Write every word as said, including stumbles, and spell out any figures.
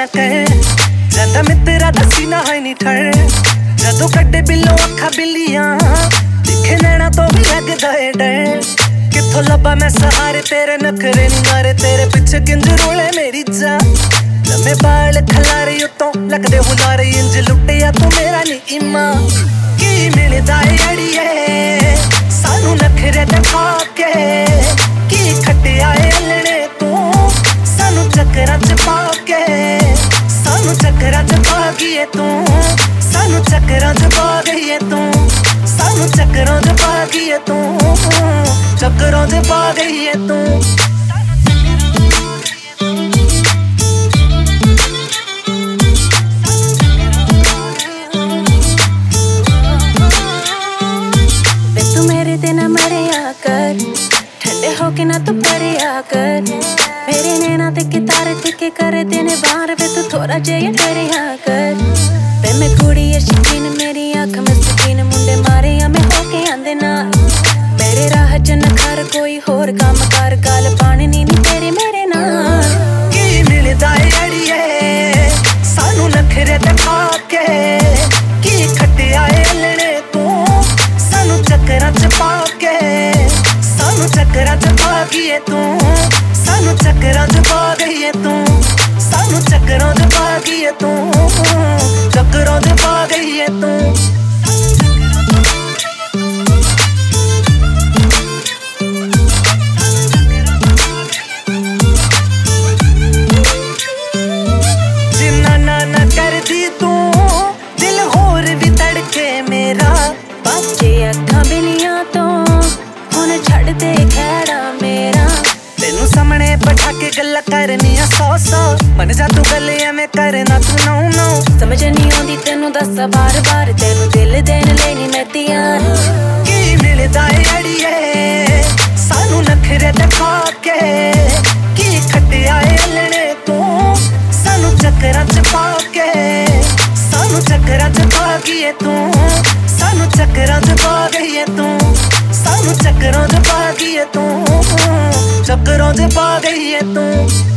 ना कर जांदा मित्रा दसी ना है नी ठर जदों कड्डे बिल्लों अखा बिल्लियां दिखे नैना तो भी लगदा है डर किथों लब्बा मैं सहारे तेरे नखरे नी मारे तेरे पिछे किंज रोले मेरी जा लम्मे बाल खलारे उतों लगदे हुलारे इंज लुटिया तू मेरा नी इमा की मिलदा है अड़िए सानू नखरे दिखा के की खटिया है अल्लड़े तू सानू चक्करां च पा के सानू चक्करां च पा गई तू सानू चक्करां च पा गई तू सानू चक्करां च पा गई तू चक्करां च पा गई तू होके ना तू परिया कर मेरे नैना ते कितारे तिके करे तेने बाहर वे तू थोड़ा जेहा डरिया कर वे मैं कुड़ी है शकीन मेरी आँख में सकीन मुंडे मारे या मैं होके आंदे ना मेरे राह च नखर कोई होर काम कर गल पानी नी नी तेरे मेरे नाल की मिलदा है अड़िए सानू नखरे दिखा के की खटिया है अल्लड़े तू सानू चक्करां च पा के सानू चक्करां च पा गई तू सानू चक्करां च पा गई तू सानू चक्करां च पा गई तू चक्करां च पा गई तू जिन्ना ना ना कर दी तू दिल होर भी तड़के मेरा बाजे अखां बिलियां तो हुण छड़ दे खैड़ा मेरा तेनू सामने बैठा के गल्ला करनियां सौ सौ मन जा तू गल एवें करना तू नौ नौ समझ नहीं आउंदी तेनू दस बार बार तेनू दिल देन लई नी मैं तैयार की मिलदा है अड़िए सानू नखरे दिखा के की खटिया है अल्लड़े तू सानू चक्करां च पा के सानू चक्करां च पा गई तू सानू चक्करां च पा गई तू सानू चक्करां च पा गई तू चक्करां च पा गई तू।